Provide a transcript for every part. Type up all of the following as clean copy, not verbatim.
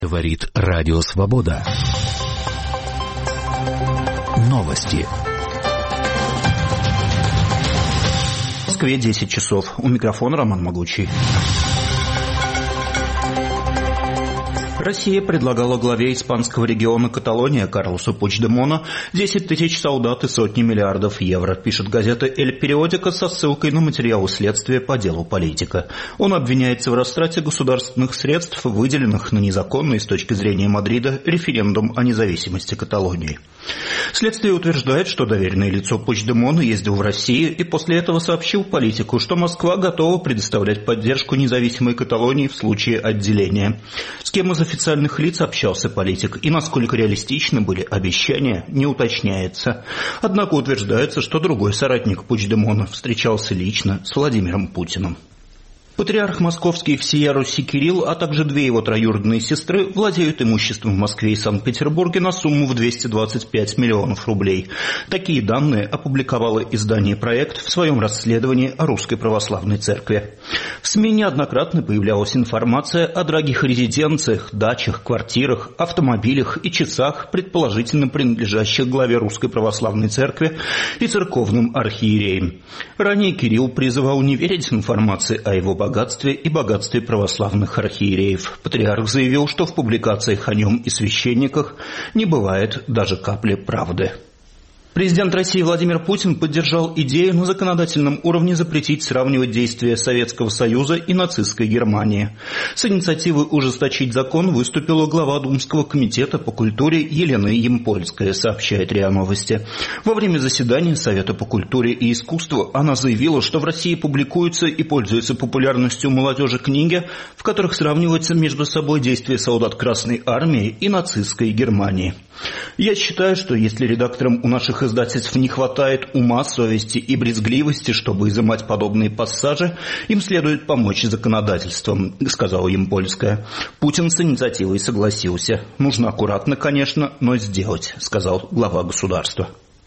Говорит Радио Свобода. Новости. В Москве 10 часов. У микрофона Роман Могучий. Россия предлагала главе испанского региона Каталония Карлосу Пучдемону 10 тысяч солдат и сотни миллиардов евро, пишет газета «Эль Периодика» со ссылкой на материалы следствия по делу политика. Он обвиняется в растрате государственных средств, выделенных на незаконный с точки зрения Мадрида референдум о независимости Каталонии. Следствие утверждает, что доверенное лицо Пучдемона ездил в Россию и после этого сообщил политику, что Москва готова предоставлять поддержку независимой Каталонии в случае отделения. С кем из официальных лиц общался политик и насколько реалистичны были обещания, не уточняется. Однако утверждается, что другой соратник Пучдемона встречался лично с Владимиром Путиным. Патриарх московский всея Руси Кирилл, а также две его троюродные сестры владеют имуществом в Москве и Санкт-Петербурге на сумму в 225 миллионов рублей. Такие данные опубликовало издание «Проект» в своем расследовании о Русской Православной Церкви. В СМИ неоднократно появлялась информация о дорогих резиденциях, дачах, квартирах, автомобилях и часах, предположительно принадлежащих главе Русской Православной Церкви и церковным архиереям. Ранее Кирилл призывал не верить информации о его богатстве и богатстве православных архиереев. Патриарх заявил, что в публикациях о нем и священниках не бывает даже капли правды. Президент России Владимир Путин поддержал идею на законодательном уровне запретить сравнивать действия Советского Союза и нацистской Германии. С инициативой ужесточить закон выступила глава Думского комитета по культуре Елена Ямпольская, сообщает РИА Новости. Во время заседания Совета по культуре и искусству она заявила, что в России публикуются и пользуются популярностью молодежи книги, в которых сравниваются между собой действия солдат Красной Армии и нацистской Германии. Я считаю, что если редакторам у наших издательств не хватает ума, совести и брезгливости, чтобы изымать подобные пассажи, им следует помочь законодательством, сказала Ямпольская. Путин с инициативой согласился. Нужно аккуратно, конечно, но сделать, сказал глава государства.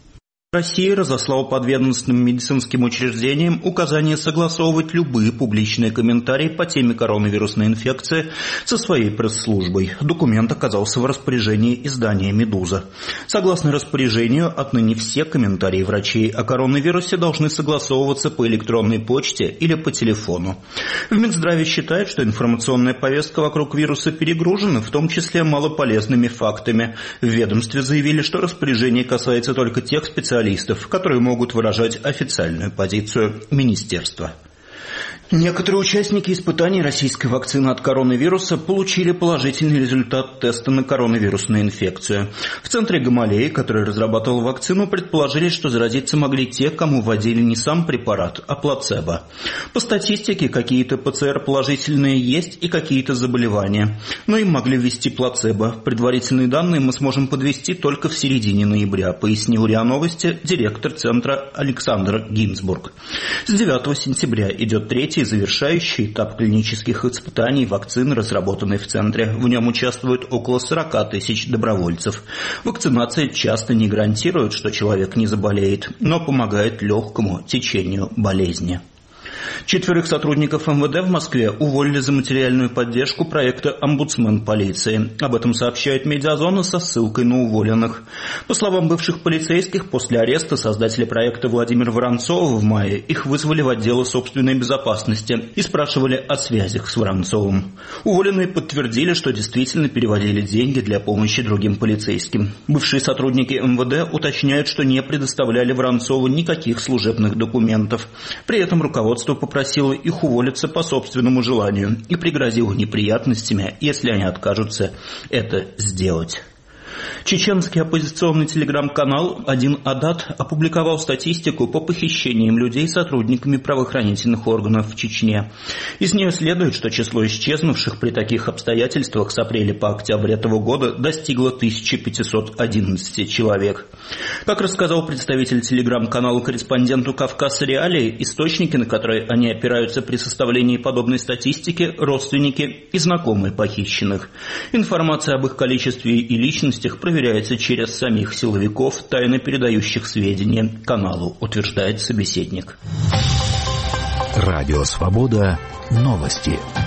Россия разослала подведомственным медицинским учреждениям указание согласовывать любые публичные комментарии по теме коронавирусной инфекции со своей пресс-службой. Документ оказался в распоряжении издания «Медуза». Согласно распоряжению, отныне все комментарии врачей о коронавирусе должны согласовываться по электронной почте или по телефону. В Минздраве считают, что информационная повестка вокруг вируса перегружена, в том числе малополезными фактами. В ведомстве заявили, что распоряжение касается только тех специалистов, которые могут выражать официальную позицию министерства. Некоторые участники испытаний российской вакцины от коронавируса получили положительный результат теста на коронавирусную инфекцию. В центре Гамалеи, который разрабатывал вакцину, предположили, что заразиться могли те, кому вводили не сам препарат, а плацебо. По статистике, какие-то ПЦР положительные есть и какие-то заболевания. Но им могли ввести плацебо. Предварительные данные мы сможем подвести только в середине ноября, пояснил РИА Новости директор центра Александр Гинзбург. С 9 сентября идет третий завершающий этап клинических испытаний вакцины, разработанной в центре. В нем участвуют около 40 тысяч добровольцев. Вакцинация часто не гарантирует, что человек не заболеет, но помогает легкому течению болезни. 4 сотрудников МВД в Москве уволили за материальную поддержку проекта «Омбудсмен полиции». Об этом сообщает «Медиазона» со ссылкой на уволенных. По словам бывших полицейских, после ареста создателя проекта Владимира Воронцова в мае их вызвали в отдел собственной безопасности и спрашивали о связях с Воронцовым. Уволенные подтвердили, что действительно переводили деньги для помощи другим полицейским. Бывшие сотрудники МВД уточняют, что не предоставляли Воронцову никаких служебных документов. При этом руководство попросила их уволиться по собственному желанию и пригрозила неприятностями, если они откажутся это сделать. Чеченский оппозиционный телеграм-канал «Один Адат» опубликовал статистику по похищениям людей сотрудниками правоохранительных органов в Чечне. Из нее следует, что число исчезнувших при таких обстоятельствах с апреля по октябрь этого года достигло 1511 человек. Как рассказал представитель телеграм-канала корреспонденту «Кавказ Реалии», источники, на которые они опираются при составлении подобной статистики, родственники и знакомые похищенных. Информация об их количестве и личностях проверяется через самих силовиков, тайно передающих сведения каналу, утверждает собеседник. Радио Свобода. Новости.